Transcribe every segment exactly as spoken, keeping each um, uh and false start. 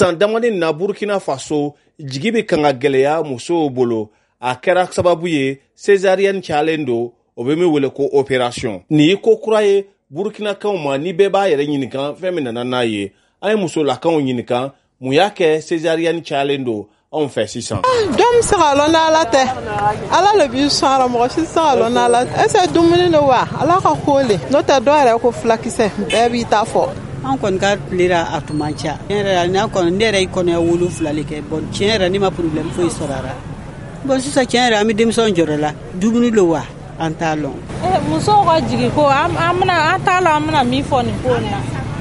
San damani na Burkina Faso jigi bɛ kan ka gɛlɛya musow bolo a kɛra sababu ye césarienne cayalen don o bɛ min wele ko opération. Nin ye ko kura ye Burkinakanw ma ni bɛɛ b'a yɛrɛ ɲininka fɛn min nana n'a ye. An ye musolakaw ɲininka mun y'a kɛ césarienne cayalen don anw fɛ sisan. Dɔm bɛ se ka lɔn n'Ala tɛ Ala le b'i sɔn a la mɔgɔ si tɛ se ka lɔn n'Ala tɛ est-ce que dumuni don wa Ala ka ko le n'o tɛ dɔw yɛrɛ ko fulakisɛ bɛɛ b'i ta fɔ. An kɔni ka tilera a tun man ca tiɲɛ yɛrɛ la n'a kɔni ne yɛrɛ kɔnɔya wolonwula le kɛ bon tiɲɛ yɛrɛ ne ma problème foyi sɔrɔ a la bon sisan tiɲɛ yɛrɛ an bɛ denmisɛnw jɔrɔ la dumuni don wa an t'a lɔn. Musow ka jigi ko an bɛna an t'a lɔn an bɛna min fɔ nin ko in na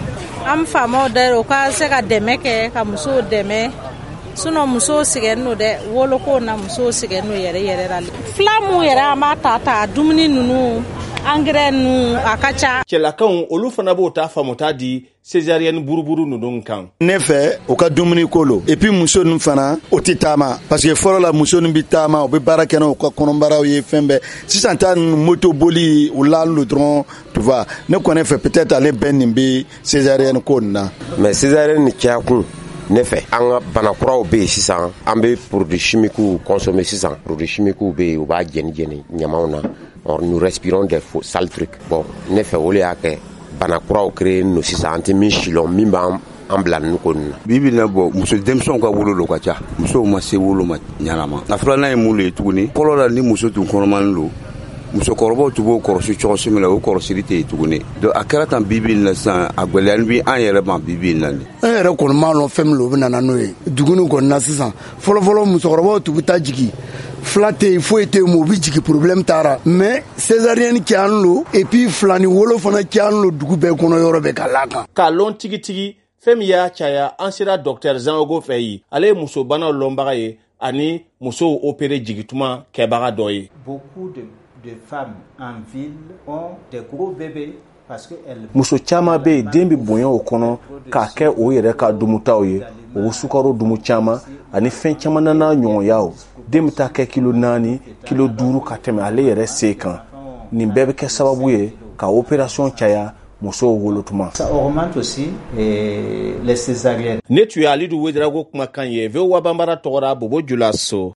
an faamaw da o ka se ka dɛmɛ kɛ ka musow dɛmɛ sinon musow sɛgɛnnen don dɛ woloko na musow sɛgɛnnen don yɛrɛ yɛrɛ la fila mun yɛrɛ an b'a ta ta dumuni ninnu engrais ninnu a ka ca. Cɛlakaw olu fana b'o ta faamuta di césarienne buruburu ninnu kan. Ne fɛ o ka dumuni ko lo et puis muso ninnu fana o tɛ taama parce que fɔlɔ la muso ninnu bɛ taama o bɛ baara kɛ n'u ka kɔnɔbaraw ye fɛn bɛɛ sisan ta moto boli o la lo dɔrɔn tu vois ne kɔni fɛ peut-être ale bɛn nin bɛ césarienne ko nin na. mais césarienne ni caya kun ne fɛ an ka banakuraw bɛ yen sisan an bɛ produits chimiques consommer sisan produits chimiques bɛ yen u b'a jeni jeni ɲamaw na nous respirons des sales trucs bon ne fɛ o de y'a kɛ banakuraw créé no sisan an tɛ min si lɔn min b'an an bila nin ko nin na. Bibi na bɔ muso denmisɛnw ka wolo lo ka ca musow ma se wolo ma ɲanama a filanan ye mun ye tuguni fɔlɔ la ni muso tun kɔnɔman don musokɔrɔbaw tun b'o kɔrɔsi cogo min na o kɔrɔsili tɛ yen tuguni donc a kɛra tan bibi na sisan a gwɛlɛyali bi an yɛrɛ ma bibi na ni. An yɛrɛ kɔni m'a lɔn fɛn min lo o bɛ nana n'o ye duguni kɔni na sisan fɔlɔfɔlɔ musokɔrɔbaw tun bɛ taa jigin fila tɛ yen foyi tɛ yen o bɛ jigin problème taara mais césarienne kɛ an lo et puis filani wolo fana kɛ an lo dugu bɛɛ kɔnɔ yɔrɔ bɛɛ ka la kan. K'a lɔn tigitigi fɛn min y'a caya an sera docteur Zangogo fɛ yen ale ye musobanaw lɔnbaga ye ani musow opéré jigituma kɛbaga dɔ ye. Beaucoup de de femmes en ville ont des gros bébés parce que elles muso caman bɛ yen den bɛ bonya o kɔnɔ k'a kɛ o yɛrɛ ka dumutaw ye o sukaro dumu caman ani fɛn caman n'a ɲɔgɔnyaw den bɛ taa kɛ kilo naani kilo duuru ka tɛmɛ ale yɛrɛ se kan nin bɛɛ bɛ kɛ sababu ye ka opération caya musow wolotuma. Ça augmente aussi eh, les césariennes. Ne tun ye Alidu Wederago kumakan ye V O A Banbara tɔgɔra Bobo Julaso.